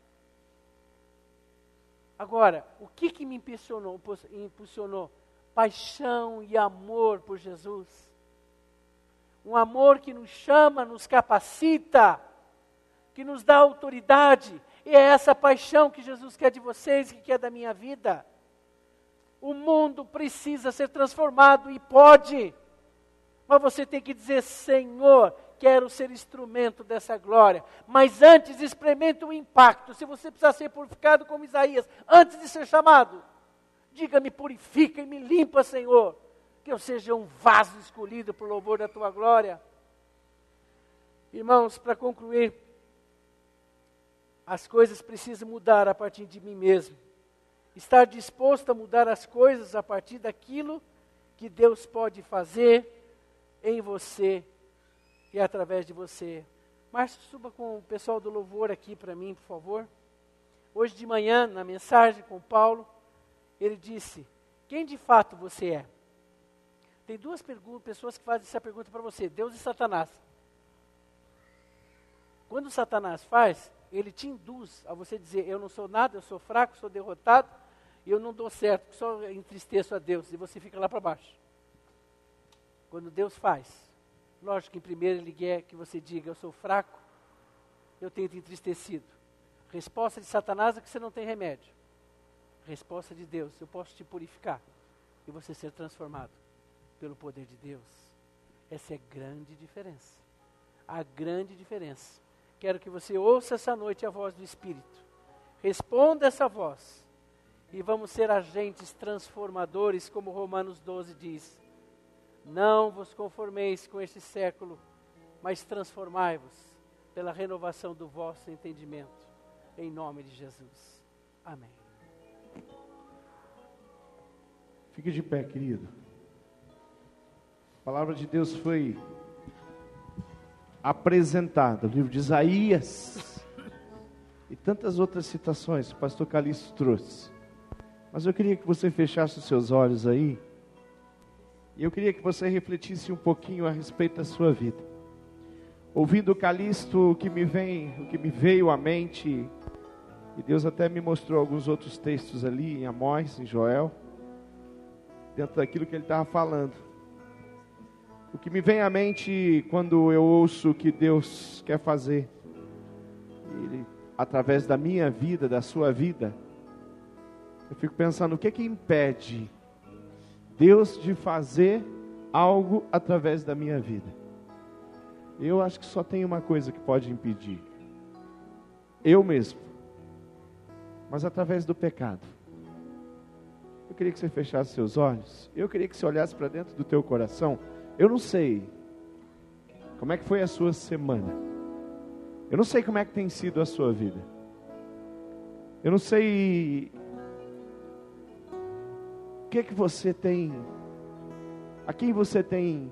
Agora, o que, que me impulsionou, impulsionou? Paixão e amor por Jesus. Um amor que nos chama, nos capacita, que nos dá autoridade. E é essa paixão que Jesus quer de vocês, que quer da minha vida. O mundo precisa ser transformado e pode. Mas você tem que dizer, Senhor, quero ser instrumento dessa glória. Mas antes, experimente o impacto. Se você precisar ser purificado como Isaías, antes de ser chamado, diga-me, purifica e me limpa, Senhor. Que eu seja um vaso escolhido para o louvor da Tua glória. Irmãos, para concluir, as coisas precisam mudar a partir de mim mesmo. Estar disposto a mudar as coisas a partir daquilo que Deus pode fazer em você e através de você. Márcio, suba com o pessoal do louvor aqui para mim, por favor. Hoje de manhã, na mensagem com Paulo, ele disse, quem de fato você é? Tem duas pessoas que fazem essa pergunta para você, Deus e Satanás. Quando Satanás faz, ele te induz a você dizer, eu não sou nada, eu sou fraco, sou derrotado, e eu não dou certo, só entristeço a Deus, e você fica lá para baixo. Quando Deus faz, lógico que em primeiro Ele quer que você diga, eu sou fraco, eu tenho te entristecido. Resposta de Satanás é que você não tem remédio. Resposta de Deus, eu posso te purificar e você ser transformado pelo poder de Deus. Essa é a grande diferença. A grande diferença. Quero que você ouça essa noite a voz do Espírito. Responda essa voz e vamos ser agentes transformadores, como Romanos doze diz. Não vos conformeis com este século, mas transformai-vos pela renovação do vosso entendimento, em nome de Jesus. Amém. Fique de pé, querido. A palavra de Deus foi apresentada, o livro de Isaías e tantas outras citações que o pastor Calixto trouxe. Mas eu queria que você fechasse os seus olhos aí. E eu queria que você refletisse um pouquinho a respeito da sua vida. Ouvindo o Calixto, o que me vem, o que me veio à mente, e Deus até me mostrou alguns outros textos ali, em Amós, em Joel, dentro daquilo que ele estava falando. O que me vem à mente quando eu ouço o que Deus quer fazer, ele, através da minha vida, da sua vida, eu fico pensando, o que é que impede Deus de fazer algo através da minha vida? Eu acho que só tem uma coisa que pode impedir. Eu mesmo. mas através do pecado. Eu queria que você fechasse seus olhos. Eu queria que você olhasse para dentro do teu coração. Eu não sei como é que foi a sua semana. Eu não sei como é que tem sido a sua vida. Eu não sei o que é que você tem, a quem você tem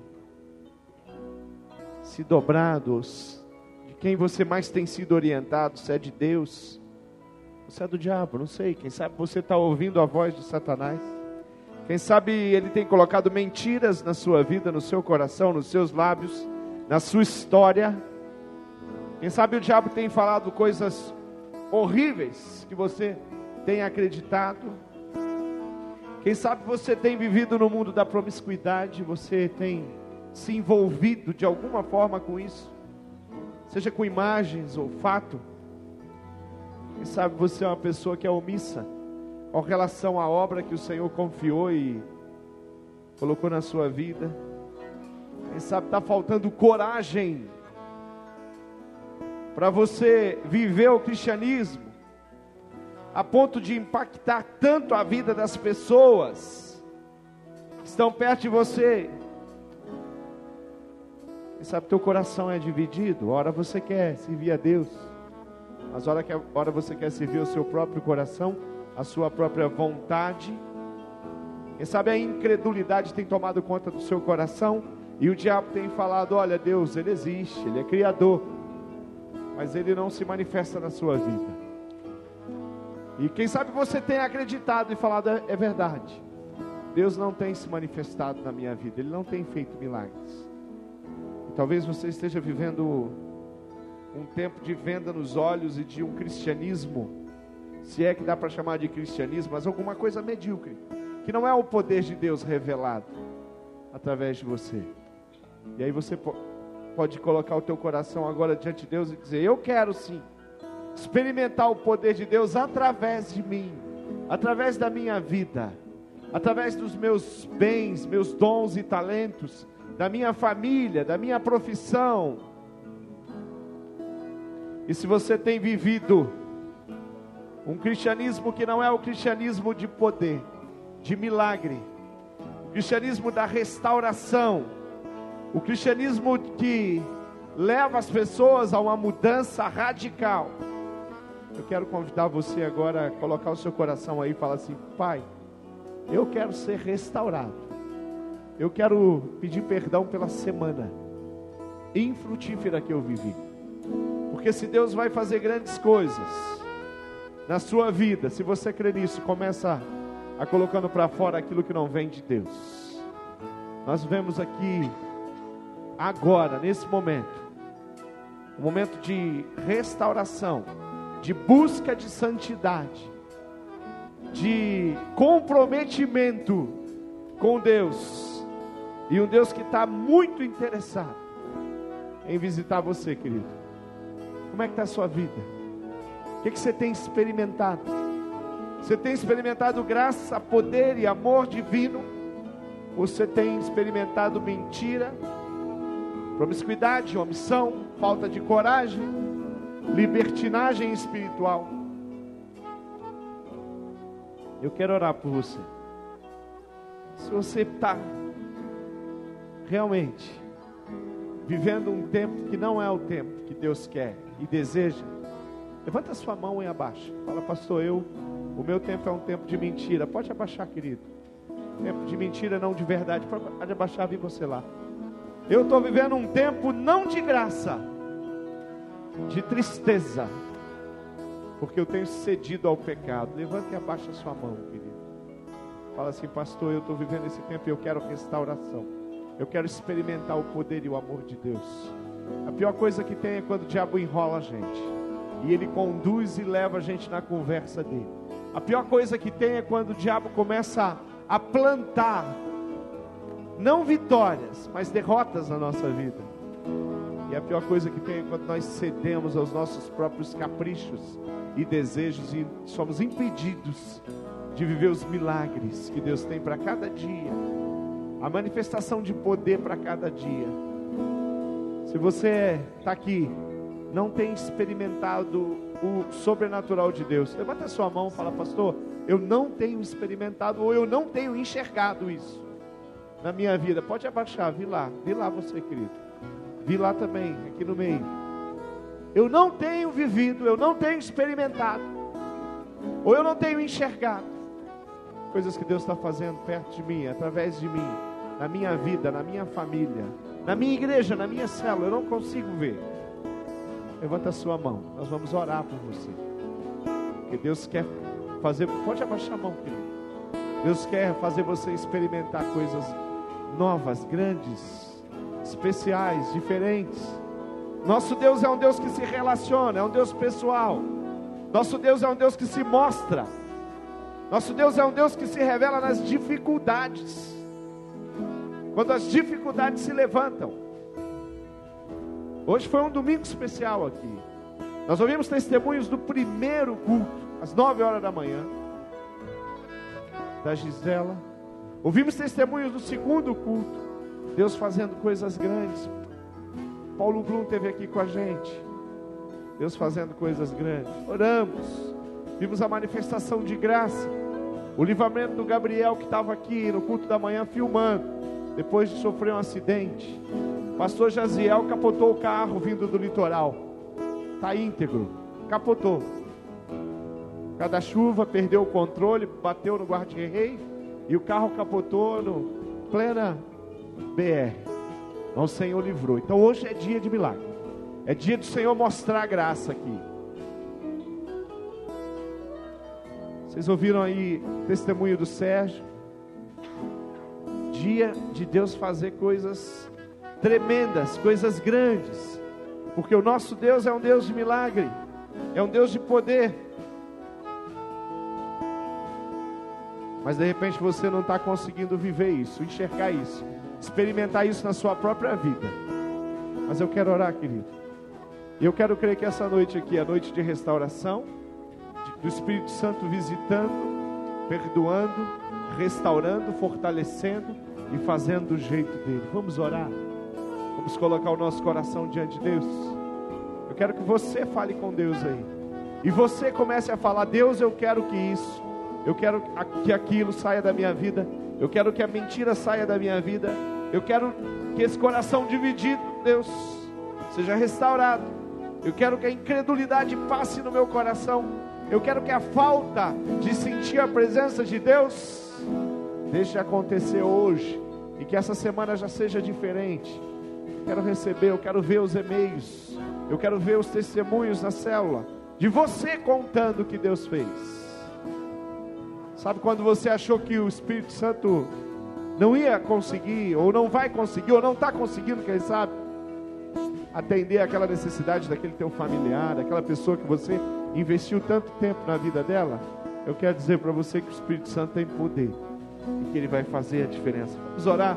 se dobrado, de quem você mais tem sido orientado, se é de Deus, ou se é do diabo, não sei. Quem sabe você está ouvindo a voz de Satanás. Quem sabe ele tem colocado mentiras na sua vida, no seu coração, nos seus lábios, na sua história. Quem sabe o diabo tem falado coisas horríveis que você tem acreditado. Quem sabe você tem vivido no mundo da promiscuidade, você tem se envolvido de alguma forma com isso, seja com imagens ou fato. Quem sabe você é uma pessoa que é omissa com relação à obra que o Senhor confiou e colocou na sua vida. Quem sabe está faltando coragem para você viver o cristianismo a ponto de impactar tanto a vida das pessoas que estão perto de você. Quem sabe teu coração é dividido. Ora você quer servir a Deus, mas ora, que, ora você quer servir o seu próprio coração, a sua própria vontade. Quem sabe a incredulidade tem tomado conta do seu coração e o diabo tem falado: olha, Deus, Ele existe, Ele é Criador, mas Ele não se manifesta na sua vida. E quem sabe você tem acreditado e falado: é, é verdade, Deus não tem se manifestado na minha vida, Ele não tem feito milagres. E talvez você esteja vivendo um tempo de venda nos olhos e de um cristianismo, se é que dá para chamar de cristianismo, mas alguma coisa medíocre, que não é o poder de Deus revelado através de você. E aí você pode colocar o teu coração agora diante de Deus e dizer: eu quero sim experimentar o poder de Deus através de mim, através da minha vida, através dos meus bens, meus dons e talentos, da minha família, da minha profissão. E se você tem vivido um cristianismo que não é o cristianismo de poder, de milagre, o cristianismo da restauração, o cristianismo que leva as pessoas a uma mudança radical, eu quero convidar você agora a colocar o seu coração aí e falar assim: Pai, eu quero ser restaurado. Eu quero pedir perdão pela semana infrutífera que eu vivi. Porque se Deus vai fazer grandes coisas na sua vida, se você crê nisso, começa a colocando para fora aquilo que não vem de Deus. Nós vemos aqui agora, nesse momento, um momento de restauração, de busca de santidade, de comprometimento com Deus, e um Deus que está muito interessado em visitar você, querido. Como é que está a sua vida? O que, que você tem experimentado? Você tem experimentado graça, poder e amor divino? Ou você tem experimentado mentira, promiscuidade, omissão, falta de coragem, libertinagem espiritual? Eu quero orar por você. Se você está realmente vivendo um tempo que não é o tempo que Deus quer e deseja, levanta a sua mão e abaixa. Fala: pastor, eu, o meu tempo é um tempo de mentira. Pode abaixar, querido. Tempo de mentira, não de verdade. Pode abaixar, vi você lá. Eu estou vivendo um tempo não de graça, de tristeza, porque eu tenho cedido ao pecado. Levanta e abaixa a sua mão, querido. Fala assim: pastor, eu estou vivendo esse tempo e eu quero restauração. Eu quero experimentar o poder e o amor de Deus. A pior coisa que tem é quando o diabo enrola a gente e ele conduz e leva a gente na conversa dele. A pior coisa que tem é quando o diabo começa a plantar, não vitórias, mas derrotas na nossa vida. E a pior coisa que tem é quando nós cedemos aos nossos próprios caprichos e desejos e somos impedidos de viver os milagres que Deus tem para cada dia, a manifestação de poder para cada dia. Se você está aqui não tem experimentado o sobrenatural de Deus. Levanta a sua mão e fala: pastor, eu não tenho experimentado, ou eu não tenho enxergado isso na minha vida. Pode abaixar, vi lá, vi lá você, querido. Vi lá também, aqui no meio. Eu não tenho vivido, eu não tenho experimentado, ou eu não tenho enxergado coisas que Deus está fazendo perto de mim, através de mim, na minha vida, na minha família, na minha igreja, na minha célula. Eu não consigo ver. Levanta a sua mão, nós vamos orar por você. Porque Deus quer fazer, pode abaixar a mão, querido. Deus quer fazer você experimentar coisas novas, grandes, especiais, diferentes. Nosso Deus é um Deus que se relaciona, é um Deus pessoal. Nosso Deus é um Deus que se mostra. Nosso Deus é um Deus que se revela nas dificuldades. Quando as dificuldades se levantam. Hoje foi um domingo especial aqui. Nós ouvimos testemunhos do primeiro culto, às nove horas da manhã, da Gisela. Ouvimos testemunhos do segundo culto, Deus fazendo coisas grandes. Paulo Blum esteve aqui com a gente, Deus fazendo coisas grandes. Oramos, vimos a manifestação de graça, o livramento do Gabriel, que estava aqui no culto da manhã filmando, depois de sofrer um acidente. Pastor Jaziel capotou o carro vindo do litoral, está íntegro, capotou. Cada chuva, perdeu o controle, bateu no guarda-rei e o carro capotou no plena B R. Então o Senhor livrou. Então hoje é dia de milagre, é dia do Senhor mostrar a graça aqui. Vocês ouviram aí o testemunho do Sérgio? Dia de Deus fazer coisas tremendas, coisas grandes, porque o nosso Deus é um Deus de milagre, é um Deus de poder. Mas de repente você não está conseguindo viver isso, enxergar isso, experimentar isso na sua própria vida. Mas eu quero orar, querido. E eu quero crer que essa noite aqui é a noite de restauração, de, do Espírito Santo visitando, perdoando, restaurando, fortalecendo e fazendo do jeito dele. Vamos orar? Vamos colocar o nosso coração diante de Deus. Eu quero que você fale com Deus aí. E você comece a falar: Deus, eu quero que isso, eu quero que aquilo saia da minha vida. Eu quero que a mentira saia da minha vida. Eu quero que esse coração dividido, Deus, seja restaurado. Eu quero que a incredulidade passe no meu coração. Eu quero que a falta de sentir a presença de Deus deixe acontecer hoje. E que essa semana já seja diferente. Eu quero receber, eu quero ver os e-mails, eu quero ver os testemunhos na célula, de você contando o que Deus fez. Sabe quando você achou que o Espírito Santo não ia conseguir, ou não vai conseguir, ou não está conseguindo, quem sabe, atender aquela necessidade daquele teu familiar, daquela pessoa que você investiu tanto tempo na vida dela? Eu quero dizer para você que o Espírito Santo tem poder, e que Ele vai fazer a diferença. Vamos orar?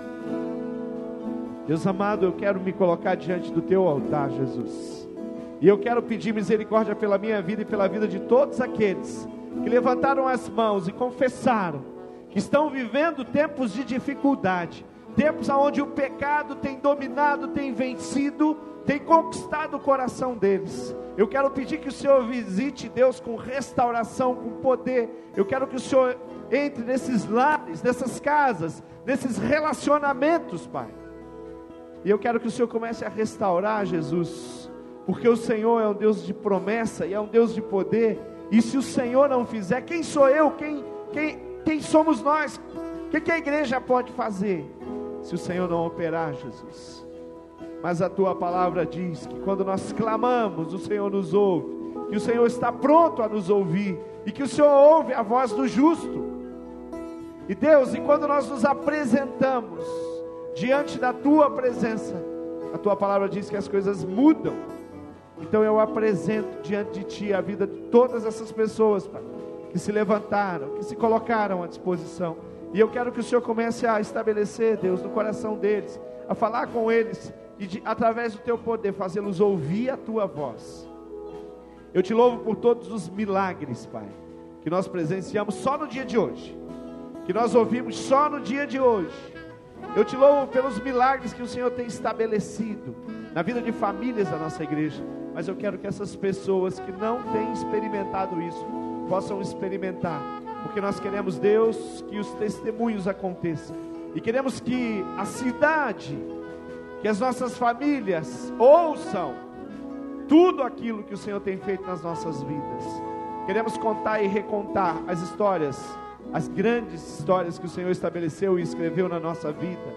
Deus amado, eu quero me colocar diante do teu altar, Jesus, e eu quero pedir misericórdia pela minha vida e pela vida de todos aqueles que levantaram as mãos e confessaram que estão vivendo tempos de dificuldade, tempos onde o pecado tem dominado, tem vencido, tem conquistado o coração deles. Eu quero pedir que o Senhor visite, Deus, com restauração, com poder. Eu quero que o Senhor entre nesses lares, nessas casas, nesses relacionamentos, Pai. E eu quero que o Senhor comece a restaurar, Jesus, porque o Senhor é um Deus de promessa e é um Deus de poder. E se o Senhor não fizer, quem sou eu? Quem, quem, quem somos nós? O que, que a igreja pode fazer se o Senhor não operar, Jesus? Mas a tua palavra diz que quando nós clamamos, o Senhor nos ouve, que o Senhor está pronto a nos ouvir, e que o Senhor ouve a voz do justo. E Deus, e quando nós nos apresentamos diante da tua presença, a tua palavra diz que as coisas mudam. Então eu apresento diante de ti a vida de todas essas pessoas, Pai, que se levantaram, que se colocaram à disposição. E eu quero que o Senhor comece a estabelecer, Deus, no coração deles, a falar com eles, e de, através do teu poder, fazê-los ouvir a tua voz. Eu te louvo por todos os milagres, Pai, que nós presenciamos só no dia de hoje, que nós ouvimos só no dia de hoje. Eu te louvo pelos milagres que o Senhor tem estabelecido na vida de famílias da nossa igreja, mas eu quero que essas pessoas que não têm experimentado isso, possam experimentar, porque nós queremos, Deus, que os testemunhos aconteçam, e queremos que a cidade, que as nossas famílias ouçam tudo aquilo que o Senhor tem feito nas nossas vidas. Queremos contar e recontar as histórias, as grandes histórias que o Senhor estabeleceu e escreveu na nossa vida.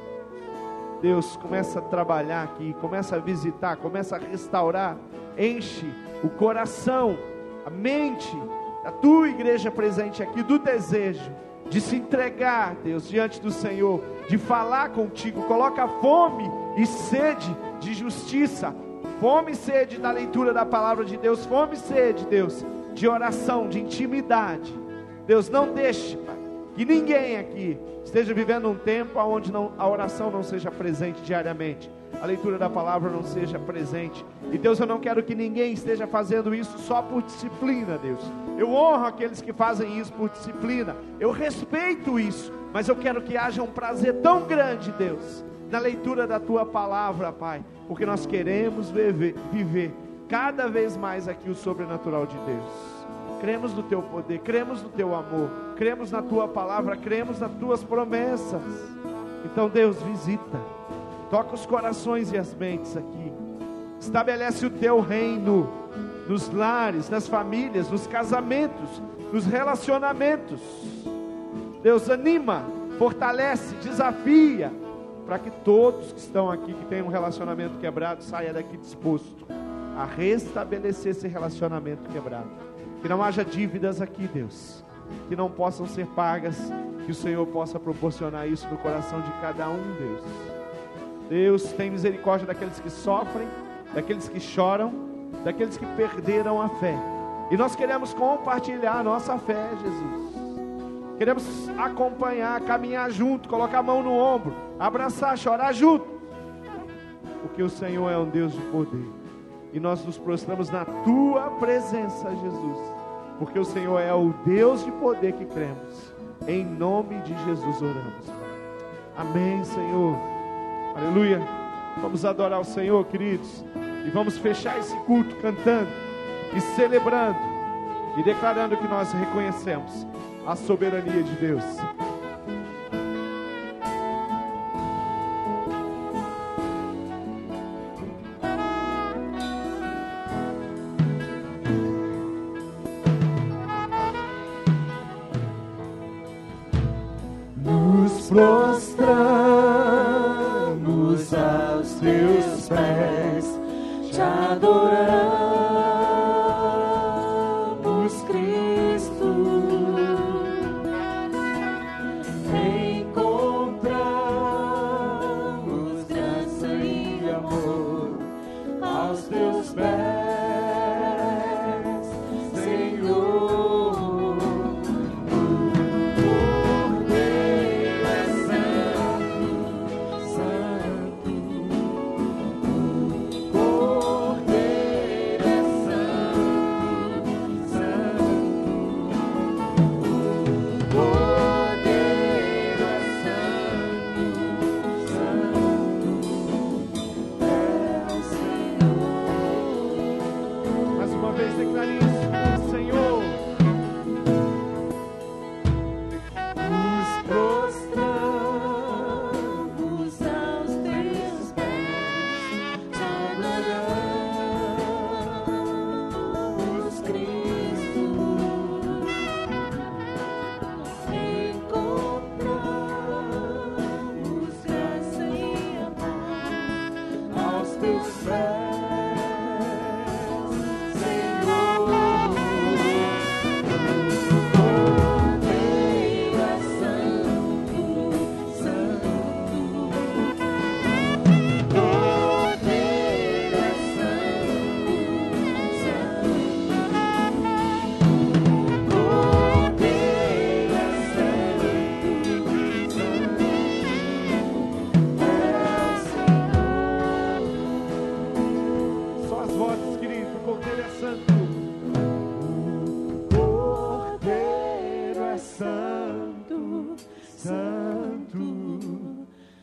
Deus, começa a trabalhar aqui, começa a visitar, começa a restaurar, enche o coração, a mente da tua igreja presente aqui, do desejo de se entregar, Deus, diante do Senhor, de falar contigo. Coloca fome e sede de justiça, fome e sede da leitura da palavra de Deus, fome e sede, Deus, de oração, de intimidade. Deus, não deixe, Pai, que ninguém aqui esteja vivendo um tempo onde não, a oração não seja presente diariamente, a leitura da palavra não seja presente. E Deus, eu não quero que ninguém esteja fazendo isso só por disciplina, Deus. Eu honro aqueles que fazem isso por disciplina, eu respeito isso, mas eu quero que haja um prazer tão grande, Deus, na leitura da tua palavra, Pai, porque nós queremos viver, viver cada vez mais aqui o sobrenatural de Deus. Cremos no teu poder, cremos no teu amor, cremos na tua palavra, cremos nas tuas promessas. Então, Deus, visita, toca os corações e as mentes aqui, estabelece o teu reino nos lares, nas famílias, nos casamentos, nos relacionamentos. Deus, anima, fortalece, desafia, para que todos que estão aqui, que têm um relacionamento quebrado, saia daqui disposto a restabelecer esse relacionamento quebrado. Que não haja dívidas aqui, Deus, que não possam ser pagas, que o Senhor possa proporcionar isso no coração de cada um, Deus. Deus, tem misericórdia daqueles que sofrem, daqueles que choram, daqueles que perderam a fé. E nós queremos compartilhar a nossa fé, Jesus. Queremos acompanhar, caminhar junto, colocar a mão no ombro, abraçar, chorar junto, porque o Senhor é um Deus de poder. E nós nos prostramos na tua presença, Jesus, porque o Senhor é o Deus de poder que cremos. Em nome de Jesus oramos. Amém, Senhor. Aleluia. Vamos adorar o Senhor, queridos, e vamos fechar esse culto cantando e celebrando e declarando que nós reconhecemos a soberania de Deus. Prostramos aos teus pés, te adoramos, Cristo. Encontramos graça e amor aos teus pés, Senhor.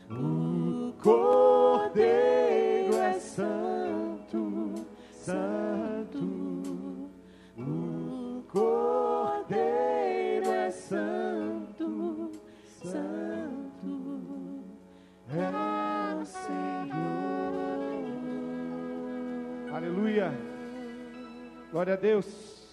Cordeiro é santo, santo. Aleluia. Glória a Deus.